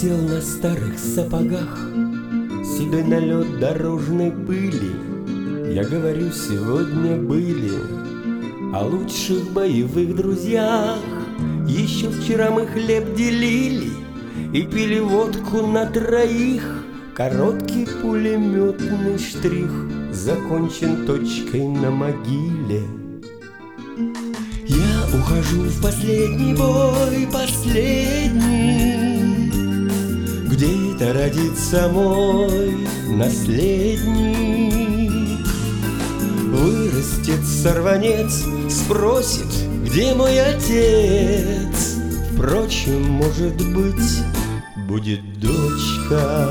Осел на старых сапогах, седой налет дорожной пыли. Я говорю, сегодня были о лучших боевых друзьях. Еще вчера мы хлеб делили и пили водку на троих. Короткий пулеметный штрих закончен точкой на могиле. Я ухожу в последний бой, последний, где-то родится мой наследник. Вырастет сорванец, спросит, где мой отец. Впрочем, может быть, будет дочка.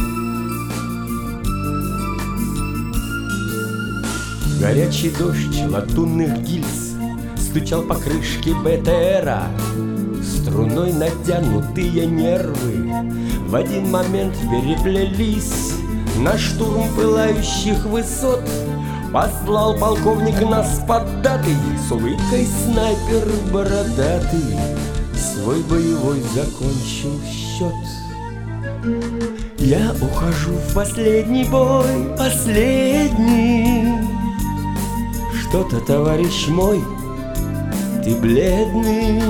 Горячий дождь латунных гильз стучал по крышке БТРа. Струной натянутые нервы в один момент переплелись. На штурм пылающих высот послал полковник нас под датой. С улыбкой снайпер бородатый свой боевой закончил счет. Я ухожу в последний бой, последний. Что-то, товарищ мой, ты бледный.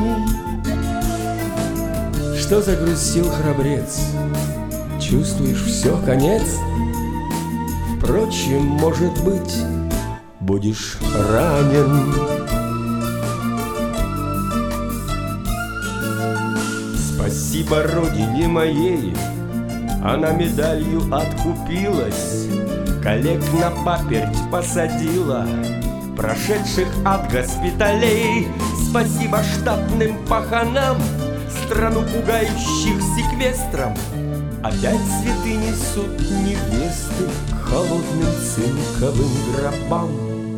Что загрустил, храбрец? Чувствуешь, все, конец? Впрочем, может быть, будешь ранен. Спасибо родине моей, она медалью откупилась, коллег на паперть посадила, прошедших от госпиталей. Спасибо штатным паханам, страну пугающих секвестром. Опять цветы несут невесты к холодным цинковым гробам.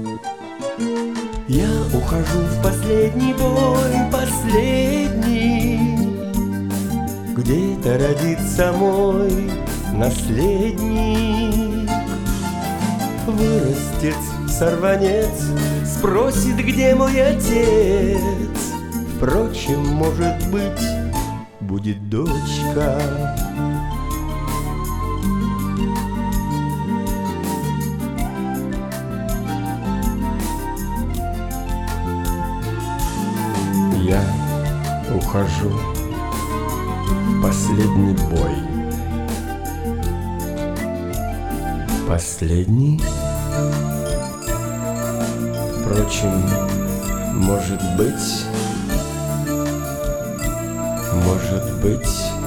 Я ухожу в последний бой, последний, где-то родится мой наследник. Вырастет сорванец, спросит, где мой отец. Впрочем, может быть, будет дочка. Я ухожу в последний бой. Последний? Впрочем, может быть,